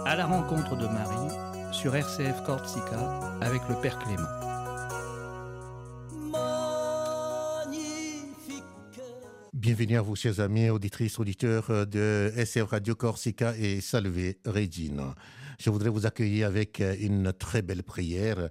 À la rencontre de Marie sur RCF Corsica avec le Père Clément. Bienvenue à vous, chers amis, auditrices, auditeurs de RCF Radio Corsica et Salve Regina. Je voudrais vous accueillir avec une très belle prière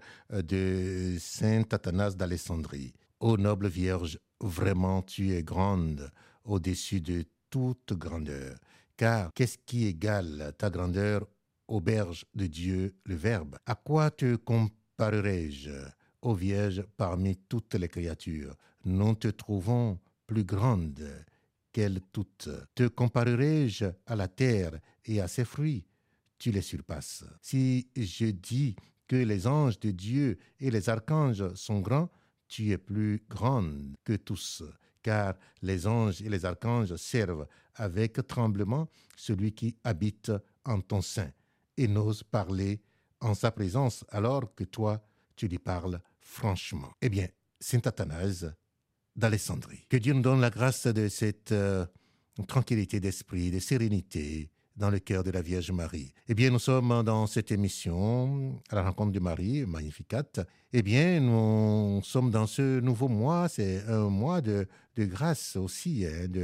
de Saint Athanase d'Alexandrie. Ô noble Vierge, vraiment tu es grande au-dessus de toute grandeur. Car qu'est-ce qui égale ta grandeur aux berges de Dieu, le Verbe? À quoi te comparerai-je, ô Vierge, parmi toutes les créatures? Nous te trouvons plus grande qu'elles toutes. Te comparerai-je à la terre et à ses fruits? Tu les surpasses. Si je dis que les anges de Dieu et les archanges sont grands, tu es plus grande que tous, car les anges et les archanges servent avec tremblement celui qui habite en ton sein et n'ose parler en sa présence alors que toi, tu lui parles franchement. Eh bien, Saint Athanase d'Alexandrie. Que Dieu nous donne la grâce de cette tranquillité d'esprit, de sérénité dans le cœur de la Vierge Marie. Eh bien, nous sommes dans cette émission à la rencontre de Marie, Magnificat. Eh bien, nous sommes dans ce nouveau mois, c'est un mois de grâce aussi,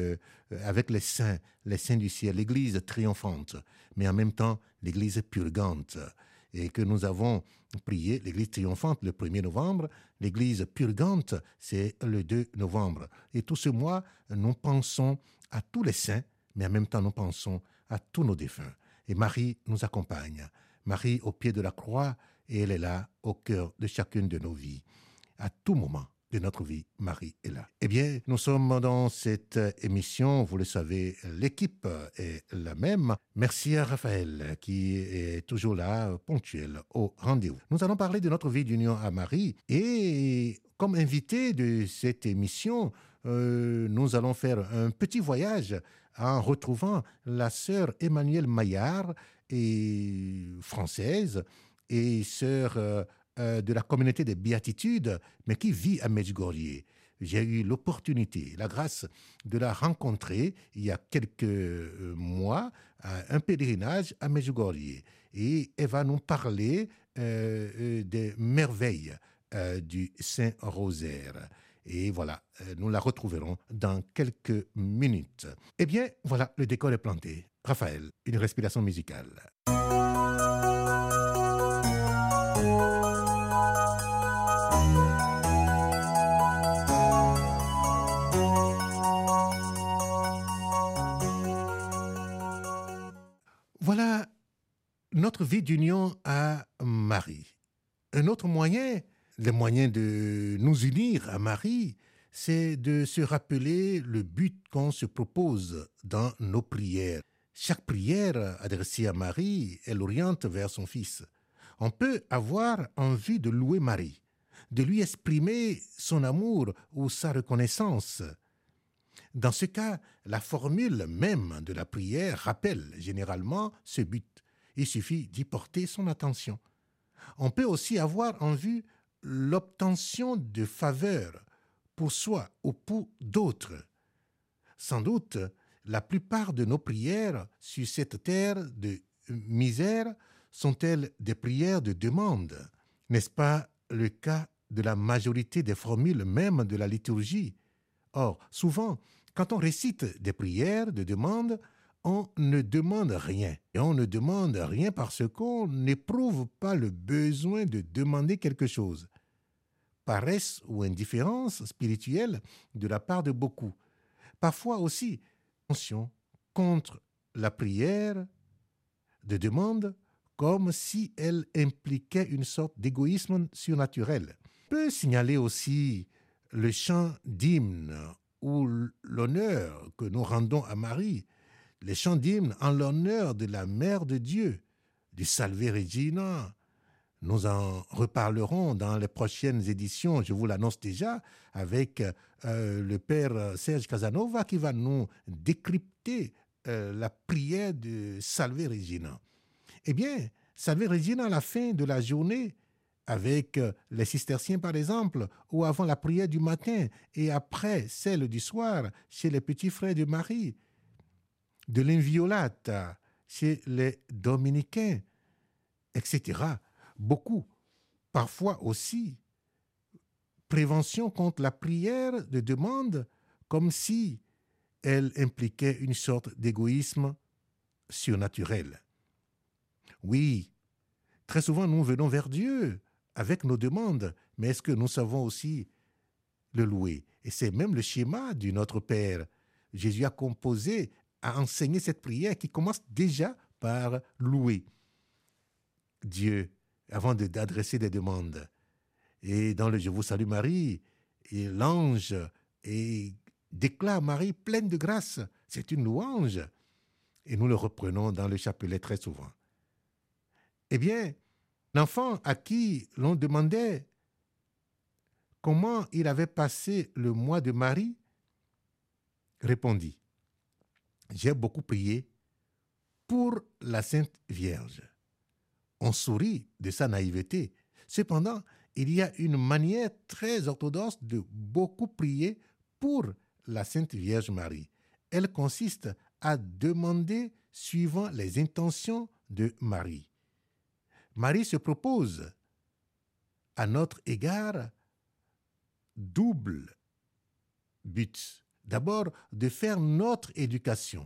avec les saints du ciel, l'Église triomphante, mais en même temps l'Église purgante. Et que nous avons prié l'Église triomphante le 1er novembre, l'Église purgante, c'est le 2 novembre. Et tout ce mois, nous pensons à tous les saints, mais en même temps, nous pensons à tous nos défunts. Et Marie nous accompagne. Marie au pied de la croix, et elle est là au cœur de chacune de nos vies. À tout moment de notre vie, Marie est là. Eh bien, nous sommes dans cette émission, vous le savez, l'équipe est la même. Merci à Raphaël qui est toujours là, ponctuel, au rendez-vous. Nous allons parler de notre vie d'union à Marie et comme invité de cette émission, nous allons faire un petit voyage en retrouvant la sœur Emmanuelle Maillard, française et sœur de la communauté des Béatitudes, mais qui vit à Medjugorje. J'ai eu l'opportunité, la grâce de la rencontrer il y a quelques mois à un pèlerinage à Medjugorje. Et elle va nous parler des merveilles du Saint-Rosaire. Et voilà, nous la retrouverons dans quelques minutes. Eh bien, voilà, le décor est planté. Raphaël, une respiration musicale. Voilà notre vie d'union à Marie. Un autre moyen, le moyen de nous unir à Marie, c'est de se rappeler le but qu'on se propose dans nos prières. Chaque prière adressée à Marie, elle oriente vers son Fils. On peut avoir envie de louer Marie, de lui exprimer son amour ou sa reconnaissance. Dans ce cas, la formule même de la prière rappelle généralement ce but. Il suffit d'y porter son attention. On peut aussi avoir en vue l'obtention de faveurs pour soi ou pour d'autres. Sans doute, la plupart de nos prières sur cette terre de misère sont-elles des prières de demande. N'est-ce pas le cas de la majorité des formules même de la liturgie? Or, souvent, quand on récite des prières de demande, on ne demande rien. Et on ne demande rien parce qu'on n'éprouve pas le besoin de demander quelque chose. Paresse ou indifférence spirituelle de la part de beaucoup. Parfois aussi, attention contre la prière de demande comme si elle impliquait une sorte d'égoïsme surnaturel. On peut signaler aussi le chant d'hymne ou l'honneur que nous rendons à Marie, les chants d'hymne en l'honneur de la Mère de Dieu, du Salve Regina. Nous en reparlerons dans les prochaines éditions, je vous l'annonce déjà, avec le Père Serge Casanova qui va nous décrypter la prière de Salve Regina. Eh bien, Salve Regina à la fin de la journée, avec les cisterciens par exemple, ou avant la prière du matin et après celle du soir chez les petits frères de Marie, de l'Inviolata chez les dominicains, etc. Beaucoup. Parfois aussi, prévention contre la prière de demande, comme si elle impliquait une sorte d'égoïsme surnaturel. Oui, très souvent nous venons vers Dieu avec nos demandes, mais est-ce que nous savons aussi le louer? Et c'est même le schéma du Notre Père. Jésus a enseigné cette prière qui commence déjà par louer Dieu avant d'adresser des demandes. Et dans le « Je vous salue Marie », et l'ange déclare Marie pleine de grâce. C'est une louange. Et nous le reprenons dans le chapelet très souvent. Eh bien, l'enfant à qui l'on demandait comment il avait passé le mois de Marie répondit: j'ai beaucoup prié pour la Sainte Vierge. On sourit de sa naïveté. Cependant, il y a une manière très orthodoxe de beaucoup prier pour la Sainte Vierge Marie. Elle consiste à demander suivant les intentions de Marie. Marie se propose à notre égard double but. D'abord, de faire notre éducation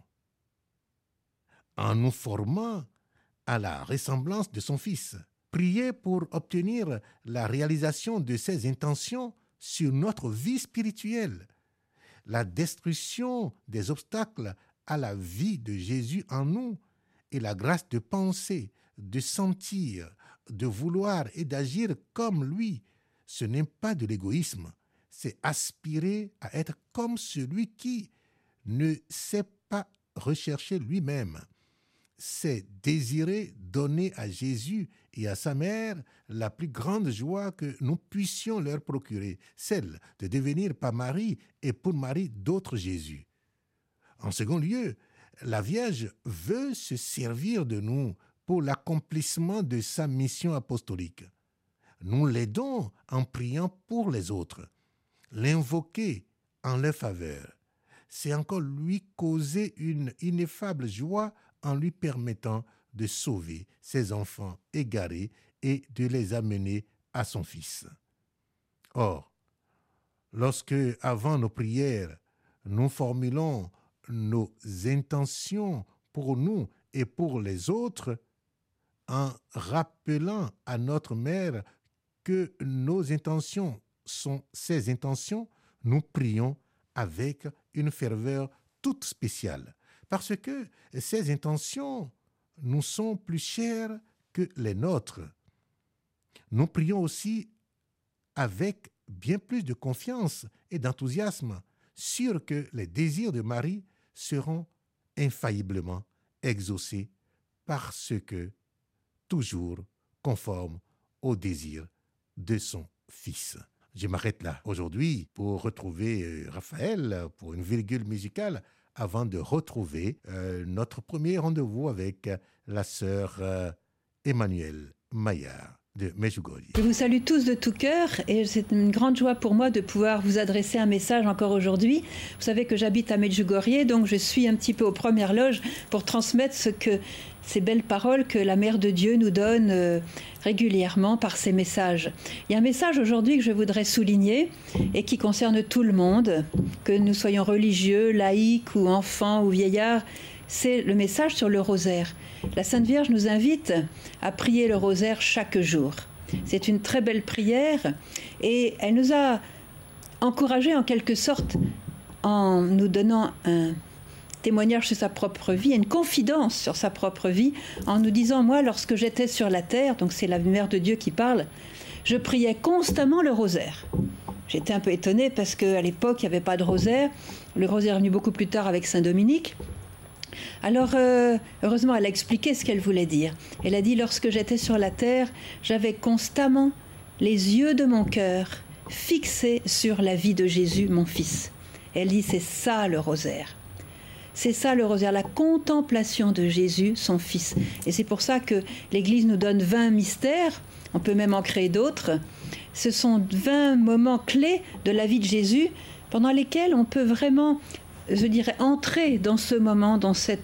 en nous formant à la ressemblance de son Fils. Prier pour obtenir la réalisation de ses intentions sur notre vie spirituelle. La destruction des obstacles à la vie de Jésus en nous et la grâce de penser, de sentir, de vouloir et d'agir comme lui. Ce n'est pas de l'égoïsme, c'est aspirer à être comme celui qui ne sait pas rechercher lui-même. C'est désirer donner à Jésus et à sa mère la plus grande joie que nous puissions leur procurer, celle de devenir par Marie et pour Marie d'autres Jésus. En second lieu, la Vierge veut se servir de nous pour l'accomplissement de sa mission apostolique. Nous l'aidons en priant pour les autres, l'invoquer en leur faveur. C'est encore lui causer une ineffable joie en lui permettant de sauver ses enfants égarés et de les amener à son Fils. Or, lorsque, avant nos prières, nous formulons nos intentions pour nous et pour les autres, en rappelant à notre Mère que nos intentions sont ses intentions, nous prions avec une ferveur toute spéciale. Parce que ces intentions nous sont plus chères que les nôtres. Nous prions aussi avec bien plus de confiance et d'enthousiasme, sûrs que les désirs de Marie seront infailliblement exaucés parce que toujours conformes aux désirs de son Fils. Je m'arrête là aujourd'hui pour retrouver Raphaël pour une virgule musicale avant de retrouver notre premier rendez-vous avec la sœur Emmanuelle Maillard de Medjugorje. Je vous salue tous de tout cœur et c'est une grande joie pour moi de pouvoir vous adresser un message encore aujourd'hui. Vous savez que j'habite à Medjugorje, donc je suis un petit peu aux premières loges pour transmettre ces belles paroles que la Mère de Dieu nous donne régulièrement par ses messages. Il y a un message aujourd'hui que je voudrais souligner et qui concerne tout le monde, que nous soyons religieux, laïcs ou enfants ou vieillards. C'est le message sur le rosaire. La Sainte Vierge nous invite à prier le rosaire chaque jour. C'est une très belle prière et elle nous a encouragés en quelque sorte en nous donnant un témoignage sur sa propre vie, une confidence sur sa propre vie, en nous disant, moi, lorsque j'étais sur la terre, donc c'est la Mère de Dieu qui parle, je priais constamment le rosaire. J'étais un peu étonnée parce qu'à l'époque, il n'y avait pas de rosaire. Le rosaire est venu beaucoup plus tard avec Saint Dominique. Alors, heureusement, elle a expliqué ce qu'elle voulait dire. Elle a dit, lorsque j'étais sur la terre, j'avais constamment les yeux de mon cœur fixés sur la vie de Jésus, mon Fils. Elle dit, c'est ça le rosaire. C'est ça le rosaire, la contemplation de Jésus, son Fils. Et c'est pour ça que l'Église nous donne 20 mystères, on peut même en créer d'autres. Ce sont 20 moments clés de la vie de Jésus pendant lesquels on peut vraiment, je dirais, entrer dans ce moment, dans cette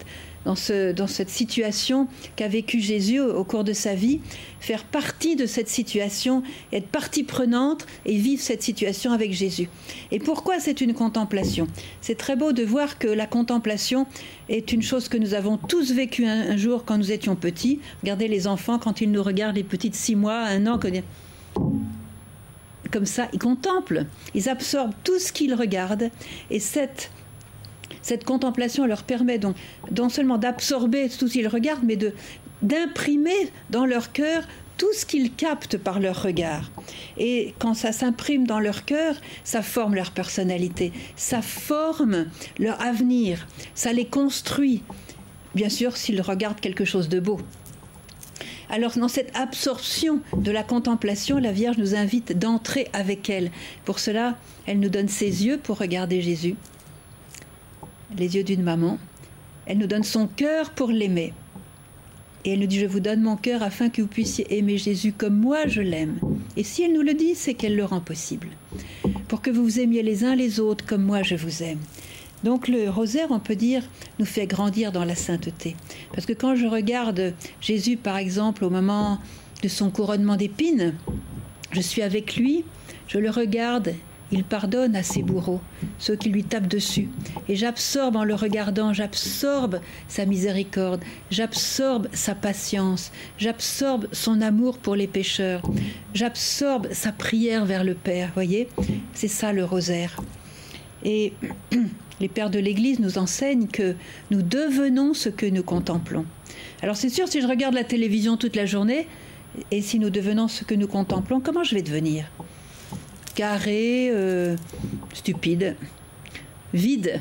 dans cette situation qu'a vécue Jésus au cours de sa vie, faire partie de cette situation, être partie prenante et vivre cette situation avec Jésus. Et pourquoi c'est une contemplation? C'est très beau de voir que la contemplation est une chose que nous avons tous vécue un jour quand nous étions petits. Regardez les enfants quand ils nous regardent, les petits de 6 mois, 1 an, comme ça, ils contemplent, ils absorbent tout ce qu'ils regardent, et cette contemplation leur permet donc non seulement d'absorber tout ce qu'ils regardent, mais d'imprimer dans leur cœur tout ce qu'ils captent par leur regard. Et quand ça s'imprime dans leur cœur, ça forme leur personnalité, ça forme leur avenir, ça les construit, bien sûr s'ils regardent quelque chose de beau. Alors dans cette absorption de la contemplation, la Vierge nous invite d'entrer avec elle. Pour cela, elle nous donne ses yeux pour regarder Jésus, les yeux d'une maman. Elle nous donne son cœur pour l'aimer. Et elle nous dit, je vous donne mon cœur afin que vous puissiez aimer Jésus comme moi je l'aime. Et si elle nous le dit, c'est qu'elle le rend possible. Pour que vous vous aimiez les uns les autres comme moi je vous aime. Donc le rosaire, on peut dire, nous fait grandir dans la sainteté. Parce que quand je regarde Jésus, par exemple, au moment de son couronnement d'épines, je suis avec lui, je le regarde, il pardonne à ses bourreaux, ceux qui lui tapent dessus. Et j'absorbe en le regardant, j'absorbe sa miséricorde, j'absorbe sa patience, j'absorbe son amour pour les pécheurs, j'absorbe sa prière vers le Père, voyez, c'est ça le rosaire. Et les pères de l'Église nous enseignent que nous devenons ce que nous contemplons. Alors c'est sûr, si je regarde la télévision toute la journée, et si nous devenons ce que nous contemplons, comment je vais devenir? Carré, stupide, vide.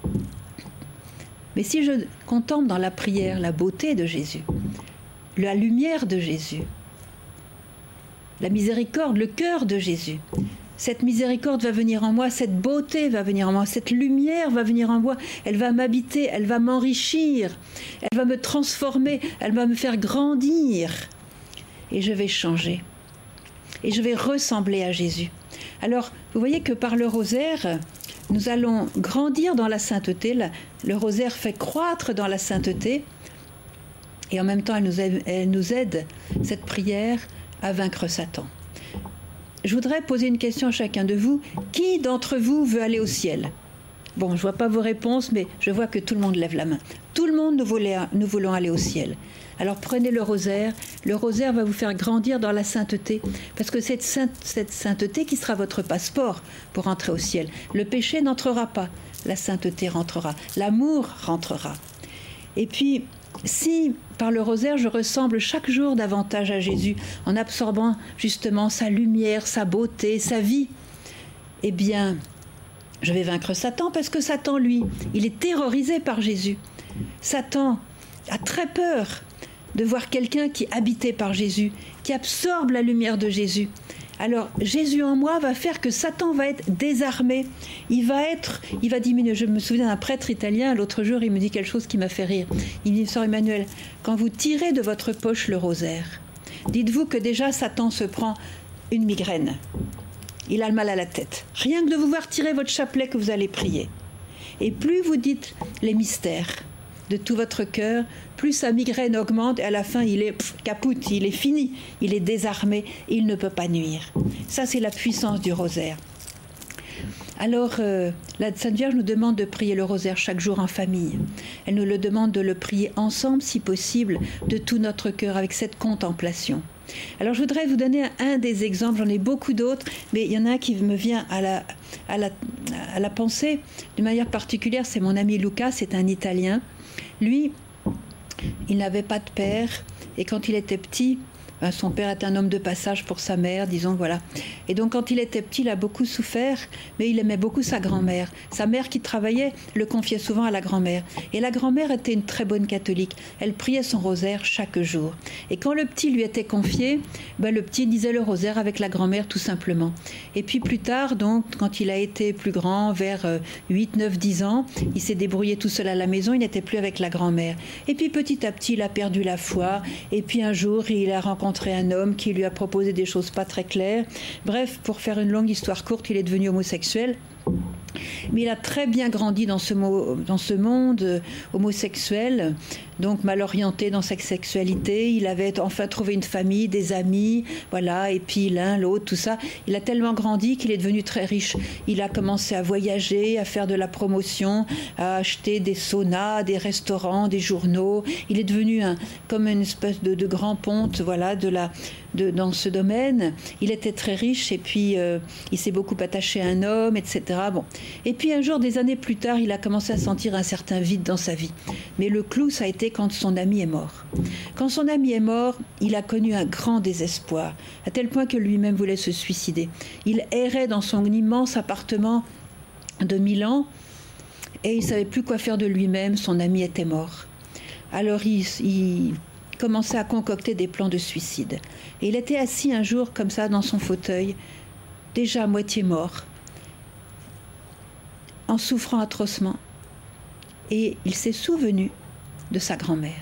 Mais si je contemple dans la prière la beauté de Jésus, la lumière de Jésus, la miséricorde, le cœur de Jésus, cette miséricorde va venir en moi, cette beauté va venir en moi, cette lumière va venir en moi, elle va m'habiter, elle va m'enrichir, elle va me transformer, elle va me faire grandir. Et je vais changer. Et je vais ressembler à Jésus. Alors, vous voyez que par le rosaire, nous allons grandir dans la sainteté. Le rosaire fait croître dans la sainteté. Et en même temps, elle nous aide, cette prière, à vaincre Satan. Je voudrais poser une question à chacun de vous. Qui d'entre vous veut aller au ciel? Bon, je ne vois pas vos réponses, mais je vois que tout le monde lève la main. Tout le monde, nous voulons aller au ciel. Alors prenez le rosaire. Le rosaire va vous faire grandir dans la sainteté, parce que cette sainteté qui sera votre passeport pour entrer au ciel. Le péché n'entrera pas, la sainteté rentrera, l'amour rentrera. Et puis, si par le rosaire je ressemble chaque jour davantage à Jésus, en absorbant justement sa lumière, sa beauté, sa vie, eh bien, je vais vaincre Satan, parce que Satan, lui, il est terrorisé par Jésus. Satan a très peur de voir quelqu'un qui est habité par Jésus, qui absorbe la lumière de Jésus. Alors, Jésus en moi va faire que Satan va être désarmé. Il va diminuer. Je me souviens d'un prêtre italien, l'autre jour, il me dit quelque chose qui m'a fait rire. Il me dit, Sœur Emmanuel, quand vous tirez de votre poche le rosaire, dites-vous que déjà Satan se prend une migraine. Il a le mal à la tête. Rien que de vous voir tirer votre chapelet que vous allez prier. Et plus vous dites les mystères de tout votre cœur, plus sa migraine augmente et à la fin il est capoute, il est fini, il est désarmé, il ne peut pas nuire. Ça, c'est la puissance du rosaire. Alors, la Sainte Vierge nous demande de prier le rosaire chaque jour en famille. Elle nous le demande de le prier ensemble, si possible, de tout notre cœur, avec cette contemplation. Alors, je voudrais vous donner un des exemples, j'en ai beaucoup d'autres, mais il y en a un qui me vient à la pensée d'une manière particulière, c'est mon ami Luca, c'est un Italien. Lui, il n'avait pas de père, et quand il était petit, son père était un homme de passage pour sa mère, disons, voilà. Et donc, quand il était petit, il a beaucoup souffert, mais il aimait beaucoup sa grand-mère. Sa mère qui travaillait le confiait souvent à la grand-mère. Et la grand-mère était une très bonne catholique. Elle priait son rosaire chaque jour. Et quand le petit lui était confié, le petit disait le rosaire avec la grand-mère, tout simplement. Et puis plus tard, donc, quand il a été plus grand, vers 8, 9, 10 ans, il s'est débrouillé tout seul à la maison, il n'était plus avec la grand-mère. Et puis petit à petit, il a perdu la foi. Et puis un jour, il a rencontré un homme qui lui a proposé des choses pas très claires. Bref, pour faire une longue histoire courte, il est devenu homosexuel. Mais il a très bien grandi dans ce monde homosexuel, donc mal orienté dans sa sexualité. Il avait enfin trouvé une famille, des amis, voilà, et puis l'un, l'autre, tout ça. Il a tellement grandi qu'il est devenu très riche. Il a commencé à voyager, à faire de la promotion, à acheter des saunas, des restaurants, des journaux. Il est devenu comme une espèce de grand ponte, voilà, dans ce domaine. Il était très riche et puis il s'est beaucoup attaché à un homme, etc. Bon. Et puis un jour, des années plus tard, il a commencé à sentir un certain vide dans sa vie. Mais le clou, ça a été quand son ami est mort. Quand son ami est mort, il a connu un grand désespoir, à tel point que lui-même voulait se suicider. Il errait dans son immense appartement de Milan et il ne savait plus quoi faire de lui-même. Son ami était mort. Alors il commençait à concocter des plans de suicide. Et il était assis un jour comme ça dans son fauteuil, déjà à moitié mort, en souffrant atrocement. Et il s'est souvenu de sa grand-mère.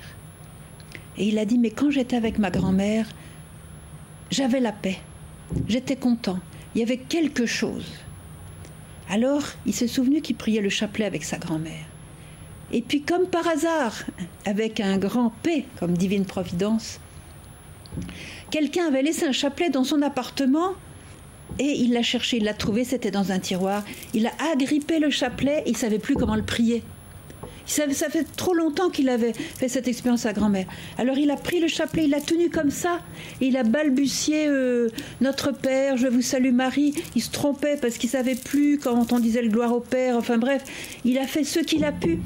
Et il a dit, mais quand j'étais avec ma grand-mère, j'avais la paix, j'étais content, il y avait quelque chose. Alors, il s'est souvenu qu'il priait le chapelet avec sa grand-mère. Et puis, comme par hasard, avec un grand P, comme divine providence, quelqu'un avait laissé un chapelet dans son appartement et il l'a cherché, il l'a trouvé, c'était dans un tiroir. Il a agrippé le chapelet, il ne savait plus comment le prier. Ça fait trop longtemps qu'il avait fait cette expérience à grand-mère. Alors il a pris le chapelet, il l'a tenu comme ça, et il a balbutié Notre Père, je vous salue Marie. Il se trompait parce qu'il ne savait plus quand on disait le gloire au Père. Enfin bref, il a fait ce qu'il a pu.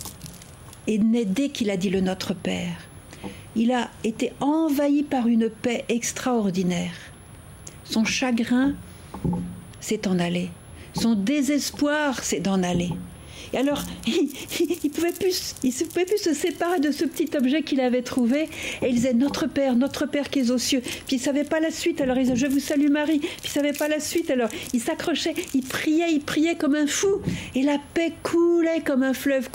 Et dès qu'il a dit le Notre Père, il a été envahi par une paix extraordinaire. Son chagrin s'est en allé. Son désespoir s'est en allé. Et alors, il ne pouvait plus se séparer de ce petit objet qu'il avait trouvé. Et il disait, Notre Père qui es aux cieux. Puis il ne savait pas la suite. Alors il disait, je vous salue Marie. Puis il ne savait pas la suite. Alors il s'accrochait, il priait comme un fou. Et la paix coulait comme un fleuve,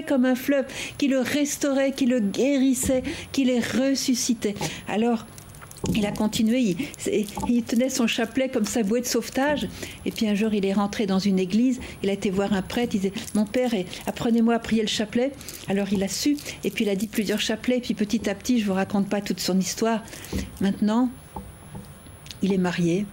qui le restaurait, qui le guérissait, qui les ressuscitait. Alors, il a continué, il tenait son chapelet comme sa bouée de sauvetage. Et puis un jour, il est rentré dans une église, il a été voir un prêtre, il disait « Mon père, apprenez-moi à prier le chapelet ». Alors il a su, et puis il a dit plusieurs chapelets, et puis petit à petit, je ne vous raconte pas toute son histoire. Maintenant, il est marié,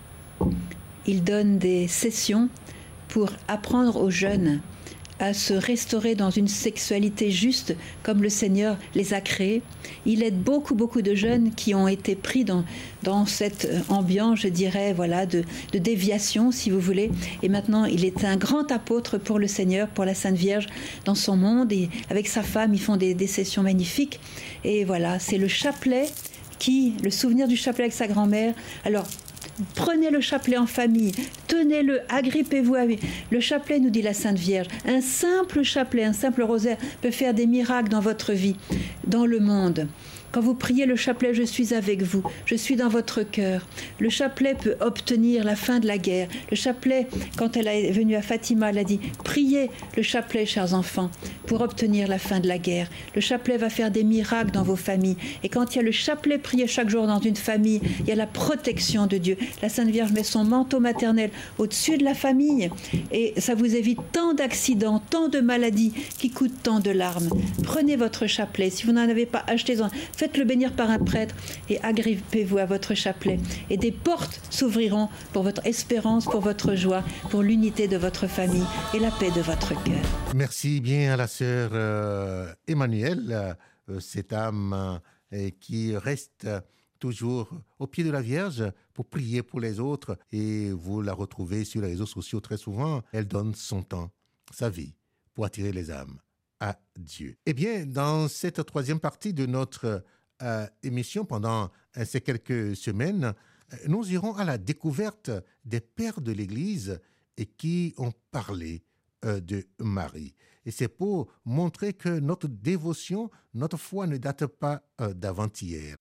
il donne des sessions pour apprendre aux jeunes à se restaurer dans une sexualité juste comme le Seigneur les a créés. Il aide beaucoup de jeunes qui ont été pris dans cette ambiance, je dirais, voilà, de déviation, si vous voulez. Et maintenant, il est un grand apôtre pour le Seigneur, pour la Sainte Vierge, dans son monde. Et avec sa femme, ils font des sessions magnifiques. Et voilà, c'est le chapelet le souvenir du chapelet avec sa grand-mère. Alors, prenez le chapelet en famille, tenez-le, agrippez-vous à lui. Le chapelet, nous dit la Sainte Vierge, un simple chapelet, un simple rosaire peut faire des miracles dans votre vie, dans le monde. Quand vous priez le chapelet, je suis avec vous, je suis dans votre cœur. Le chapelet peut obtenir la fin de la guerre. Le chapelet, quand elle est venue à Fatima, elle a dit « Priez le chapelet, chers enfants, pour obtenir la fin de la guerre. Le chapelet va faire des miracles dans vos familles. Et quand il y a le chapelet prié chaque jour dans une famille, il y a la protection de Dieu. La Sainte Vierge met son manteau maternel au-dessus de la famille et ça vous évite tant d'accidents, tant de maladies qui coûtent tant de larmes. Prenez votre chapelet. Si vous n'en avez pas, achetez-en. Faites-le bénir par un prêtre et agrippez-vous à votre chapelet. Et des portes s'ouvriront pour votre espérance, pour votre joie, pour l'unité de votre famille et la paix de votre cœur. Merci bien à la sœur Emmanuelle, cette âme qui reste toujours au pied de la Vierge pour prier pour les autres. Et vous la retrouvez sur les réseaux sociaux très souvent. Elle donne son temps, sa vie, pour attirer les âmes à Dieu. Eh bien, dans cette troisième partie de notre émission, pendant ces quelques semaines, nous irons à la découverte des pères de l'Église et qui ont parlé de Marie. Et c'est pour montrer que notre dévotion, notre foi ne date pas d'avant-hier.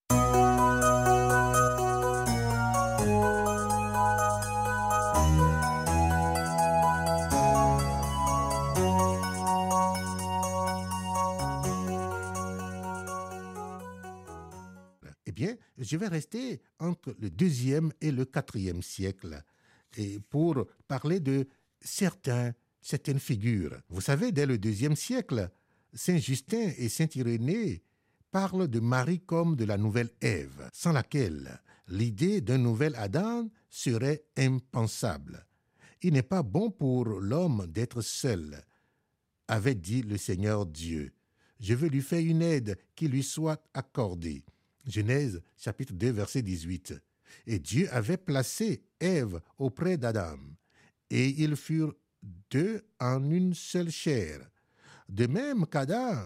Eh bien, je vais rester entre le 2e et le 4e siècle et pour parler de certains certaines figures. Vous savez, dès le IIe siècle, Saint Justin et Saint Irénée parlent de Marie comme de la nouvelle Ève, sans laquelle l'idée d'un nouvel Adam serait impensable. Il n'est pas bon pour l'homme d'être seul, avait dit le Seigneur Dieu. Je veux lui faire une aide qui lui soit accordée. Genèse chapitre 2 verset 18. Et Dieu avait placé Ève auprès d'Adam, et ils furent deux en une seule chair. De même qu'Adam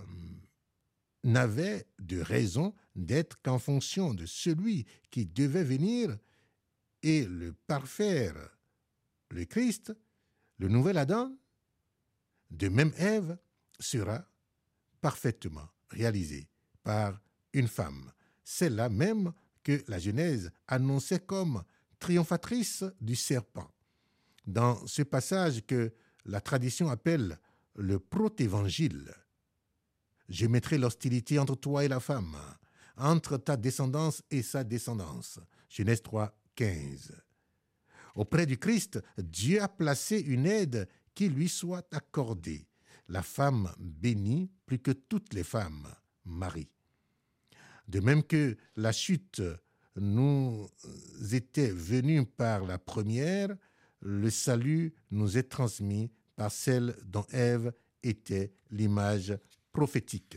n'avait de raison d'être qu'en fonction de celui qui devait venir et le parfaire, le Christ, le nouvel Adam, de même Ève sera parfaitement réalisée par une femme, celle-là même que la Genèse annonçait comme triomphatrice du serpent. Dans ce passage que la tradition appelle le protévangile, je mettrai l'hostilité entre toi et la femme, entre ta descendance et sa descendance. Genèse 3, 15. Auprès du Christ, Dieu a placé une aide qui lui soit accordée. La femme bénie plus que toutes les femmes, Marie. De même que la chute nous était venue par la première, le salut nous est transmis par celle dont Ève était l'image prophétique.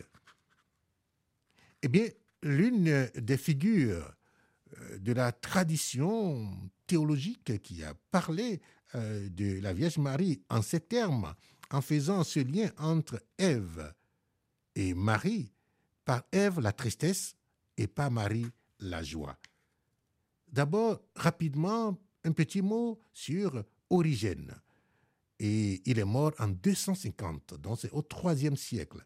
Eh bien, l'une des figures de la tradition théologique qui a parlé de la Vierge Marie en ces termes, en faisant ce lien entre Ève et Marie, par Ève la tristesse et par Marie la joie. D'abord, rapidement, un petit mot sur Origène. Et il est mort en 250, donc c'est au IIIe siècle.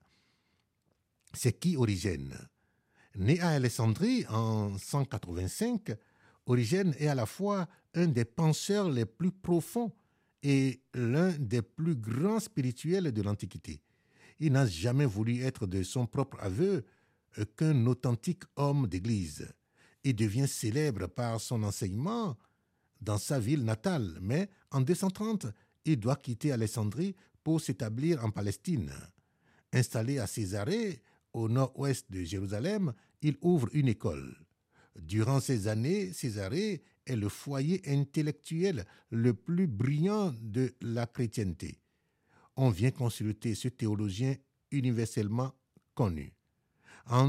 C'est qui Origène? Né à Alexandrie en 185, Origène est à la fois un des penseurs les plus profonds et l'un des plus grands spirituels de l'Antiquité. Il n'a jamais voulu être de son propre aveu qu'un authentique homme d'Église. Il devient célèbre par son enseignement dans sa ville natale, mais en 230, il doit quitter Alexandrie pour s'établir en Palestine. Installé à Césarée, au nord-ouest de Jérusalem, il ouvre une école. Durant ces années, Césarée est le foyer intellectuel le plus brillant de la chrétienté. On vient consulter ce théologien universellement connu. En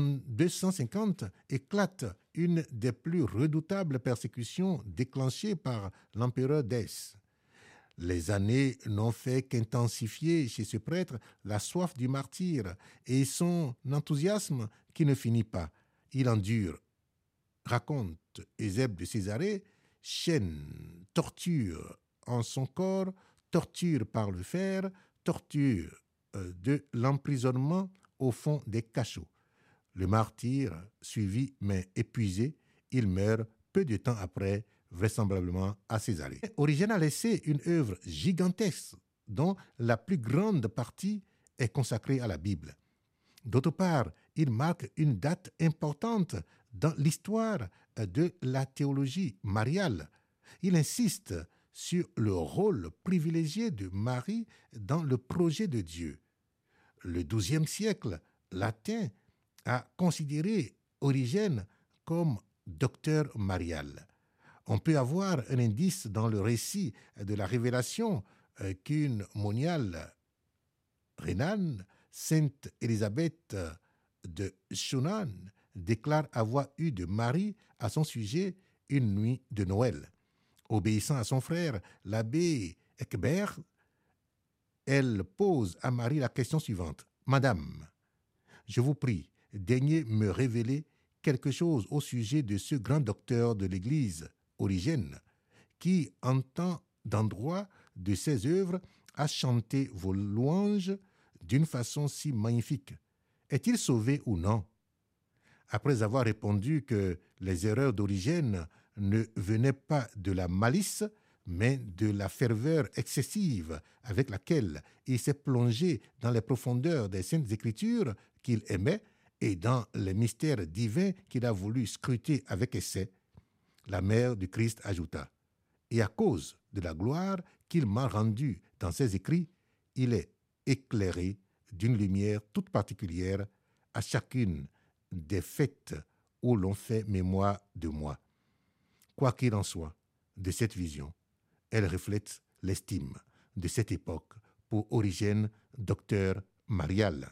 250 éclate une des plus redoutables persécutions déclenchées par l'empereur Dèce. Les années n'ont fait qu'intensifier chez ce prêtre la soif du martyre et son enthousiasme qui ne finit pas. Il endure, raconte Eusèbe de Césarée, chaîne, torture en son corps, torture par le fer, torture de l'emprisonnement au fond des cachots. Le martyr suivi mais épuisé, il meurt peu de temps après, vraisemblablement à Césarée. Origène a laissé une œuvre gigantesque dont la plus grande partie est consacrée à la Bible. D'autre part, il marque une date importante dans l'histoire de la théologie mariale. Il insiste sur le rôle privilégié de Marie dans le projet de Dieu. Le XIIe siècle latin a considéré Origène comme docteur marial. On peut avoir un indice dans le récit de la révélation qu'une moniale rhénane, Sainte Élisabeth de Shunan, déclare avoir eu de Marie à son sujet une nuit de Noël. Obéissant à son frère, l'abbé Ecbert, elle pose à Marie la question suivante. « Madame, je vous prie, daignez me révéler quelque chose au sujet de ce grand docteur de l'Église, Origène, qui, en tant d'endroit de ses œuvres, a chanté vos louanges d'une façon si magnifique. Est-il sauvé ou non ?» Après avoir répondu que les erreurs d'Origène ne venaient pas de la malice, mais de la ferveur excessive avec laquelle il s'est plongé dans les profondeurs des Saintes Écritures qu'il aimait et dans les mystères divins qu'il a voulu scruter avec essai, la mère du Christ ajouta « Et à cause de la gloire qu'il m'a rendue dans ses écrits, il est éclairé d'une lumière toute particulière à chacune des fêtes où l'on fait mémoire de moi. Quoi qu'il en soit, de cette vision, elle reflète l'estime de cette époque pour Origène, docteur Marial.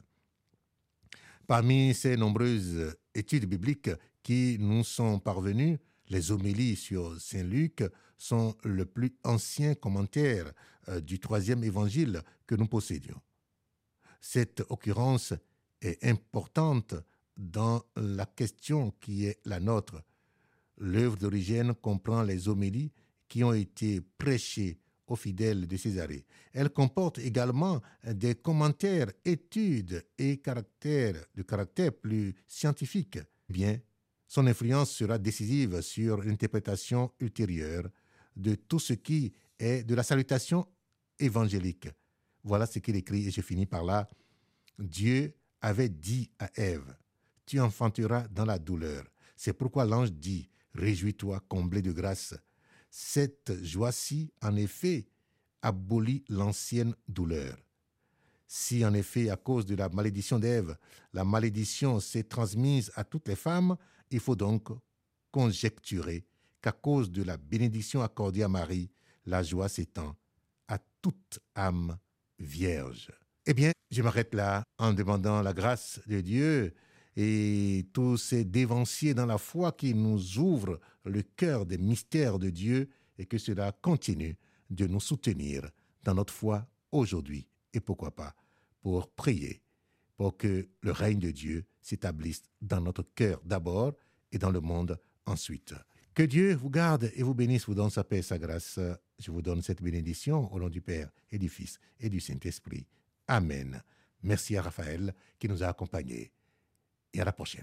Parmi ces nombreuses études bibliques qui nous sont parvenues, les homélies sur Saint Luc sont le plus ancien commentaire du troisième évangile que nous possédions. Cette occurrence est importante dans la question qui est la nôtre. L'œuvre d'Origène comprend les homélies qui ont été prêchées aux fidèles de Césarée. Elle comporte également des commentaires, études et de caractère plus scientifique. Bien, son influence sera décisive sur l'interprétation ultérieure de tout ce qui est de la salutation évangélique. Voilà ce qu'il écrit et je finis par là. Dieu avait dit à Ève, « Tu enfanteras dans la douleur. » C'est pourquoi l'ange dit, « Réjouis-toi, comblé de grâce. » Cette joie-ci, en effet, abolit l'ancienne douleur. Si, en effet, à cause de la malédiction d'Ève, la malédiction s'est transmise à toutes les femmes, il faut donc conjecturer qu'à cause de la bénédiction accordée à Marie, la joie s'étend à toute âme vierge. Eh bien, je m'arrête là en demandant la grâce de Dieu et tous ces dévanciers dans la foi qui nous ouvrent le cœur des mystères de Dieu et que cela continue de nous soutenir dans notre foi aujourd'hui et pourquoi pas pour prier pour que le règne de Dieu s'établisse dans notre cœur d'abord et dans le monde ensuite. Que Dieu vous garde et vous bénisse, vous donne sa paix et sa grâce. Je vous donne cette bénédiction au nom du Père et du Fils et du Saint-Esprit. Amen. Merci à Raphaël qui nous a accompagnés. Et à la prochaine.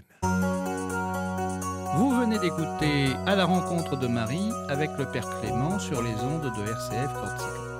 Vous venez d'écouter À la rencontre de Marie avec le Père Clément sur les ondes de RCF Corsica.